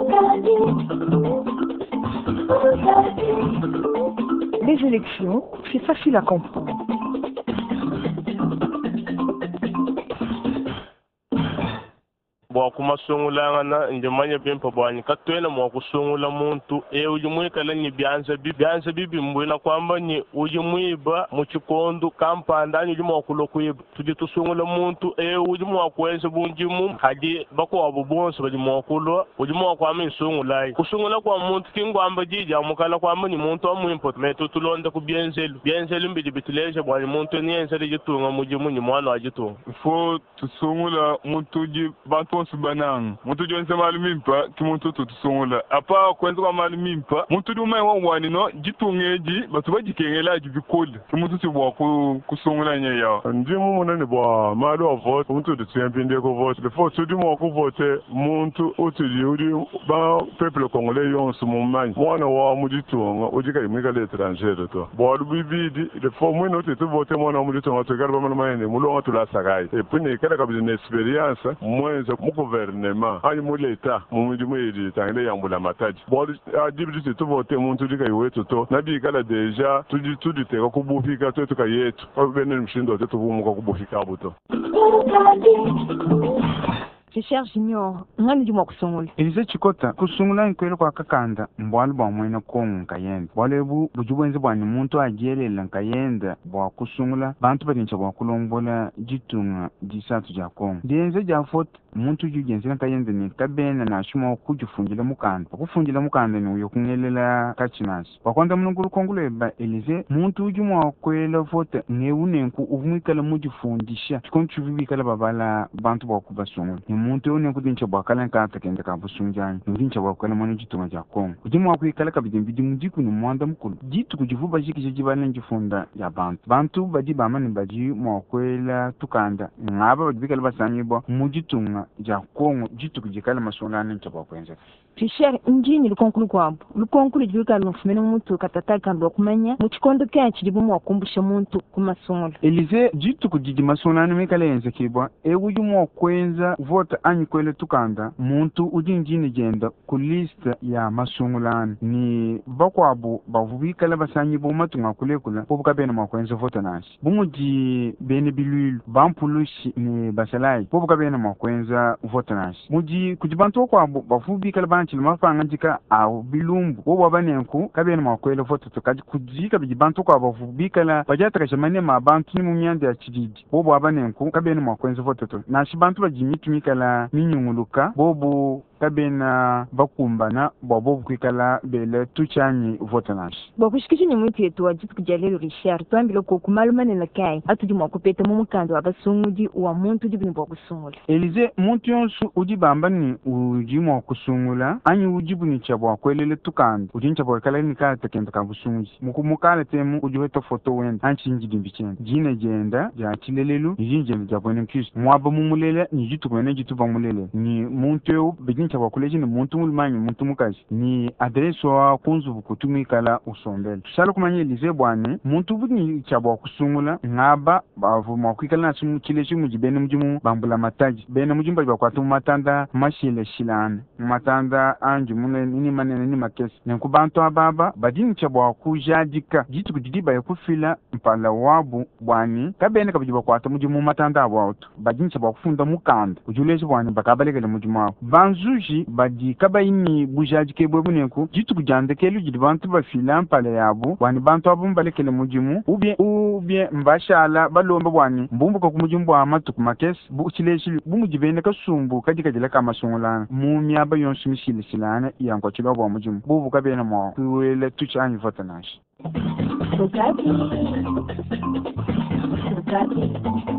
Les élections, c'est facile à comprendre. Bo kuma sungula na njamanya pempa bwani katwena mo kusungula muntu ujumui kala ni bianza bibi mbwina kwamba ni ujumui ba muchikondo kampanda ni ujumui kulokuiba tuje tusungula muntu ujumui kwenza bunjimu hadi bako abubonso bali mokulo ujumui kwa sungula kusungula kwa muntu kingwamba jija mukala kwamba ni muntu amu import meto tulonda ku bienzelu mbidi bitileje bwani muntu ni ensele jitunga mujimu ni mwana ajitunga fo tusungula muntu ji bantu banang muntu jonse malumimpa ki muntu tutusungula apa kwenza kwa malumimpa muntu dumai wani no jitungeji batu bajikengela jibikoli ki muntu tibwa kusungula nye yao ndimu munene bwa malu vote muntu tutuyempinde ko vote before tudimo ko vote muntu utuli udi ba peuple congolais yonse mumanyi mwana wa mujitunga ujika imika l'étranger to bwa bibidi de fo mwino tutu vote mwana wa mujitunga to garba mana mayene mulonga tulasagai et puis ne kala kabine experience mwenza mu gouvernement ani mu leta mu mudi tangile yambula mataji bo dibidi tu vote muntu dika iwetu to nabi kala deja tudi te ko kubufika to tuka yetu ko bene mshindo to bumuka kubufika buto Cher Junior, ngani juma kusungula. Elize chikota kusungula nkwele kwa kakanda mbwali bwa mwena kongo nkayenda. Bwale bujubwenze bwani muntu ajelela nkayenda bwa kusungula bantu balincha bwa kulombola jitunga disatu ja kongo. Dienze ja fot muntu jujenze nkayenda ni kabena na shuma kujufungila mukanda. Kufungila mukanda ni uyo kungelela kachinasi. Wakwanda mnunguru kongule ba Elize muntu ujuma kwela fot ngeunenku uvumikala mujufundisha. Chikonchu vibikala babala bantu bwa kubasungula. Muntu one kudincha bwakala nkata kende kabusunjani ndincha bwakala mwana jitunga ja kongo kujimu wakwikala kabidimbi mujiku ni mwanda mukulu jitu kujivuba jiki jibana njifunda ya bantu badi bamani badi mwakwela tukanda ngaba badibikala basanyibo mujitunga ja kongo jitu kujikala masonani ncha bwakwenza Cher njini lukonkulu kwabo lukonkulu jibika lufumene muntu katataka ndo kumanya muchikondo kenchi dibumu wakumbusha muntu kumasonga Elize jitu kujiji masonani mikala yenze kibwa ujumwa kwenza vote anyikwele tukanda muntu ujinjini jenda ku list ya masungulani ni bakwabo bavubikala basanyi bomatunga kulekula pobukabena makwenza vote nashi bumuji bene bilulu bampulushi ni basalai pobukabena makwenza vote nashi muji kujibantu kwabo bavubikala banchile mafanga njika au bilumbu bobo banenku kabena makwele vote tukaji kujika bijibantu kwabo bavubikala bajataka shamane mabantu ni mumyanda ya chididi bobo abanenku kabena makwenza vote to nashi bantu bajimitumikala minyunguluka bobo kabena bakumbana bobo kwikala bele tuchanyi votanasi bokushikisha ni mwitu yetu wajitu kujalelo Richard tuambilo kukumalumane na kai atujima kupeta mumukando wabasungudi wa muntu dibini bwa kusungula Elize muntu yonsu ujibamba ni ujima wa kusungula anyi ujibu ni chabwa kwelele tukando ujincha bwa kala ni kala tekenda kabusungudi mukumukala temu ujuheta foto wenda anchi njidimbi chenda jine jenda jachilelelu njinjenda jabwene mkisu mwaba mumulele njitu kwene jitu bamulele ni muntu yo bijincha bwa kuleji ni muntu mulmanyi muntu mukaji ni adreso wa kunzu bukutumikala usombele shala kumanye Elize bwane muntu buni chabwa kusungula ngaba bavu makwikala na chimu kileji mujibene mujimu bambula mataji bene mujimba bakwatu matanda mashile shilana matanda anju mune nini manene ni makesi nenkubantu ababa badini chabwa kujadika jitu kujidiba yakufila mpala wabu bwani kabene kabijiba kwata mujimu matanda abawutu badini chabwa kufunda mukanda ujuleji bwani bakabalekele mujimu banzuji badi kabayini bujadike bwebunenku jitu kujandekelu jidibantu bafila mpala yabu bwani bantu abu mbalekele mujimu ubye mbashala balomba bwani mbumbuka kumujimu wa matuku makesi buchileji bumujibene kasumbu kajikajela kamasungulana mumyaba yonsu mishile silana yankwa chilo bwa mujimu bubu kabene mo kuwele tuchanyi votanashi Sokati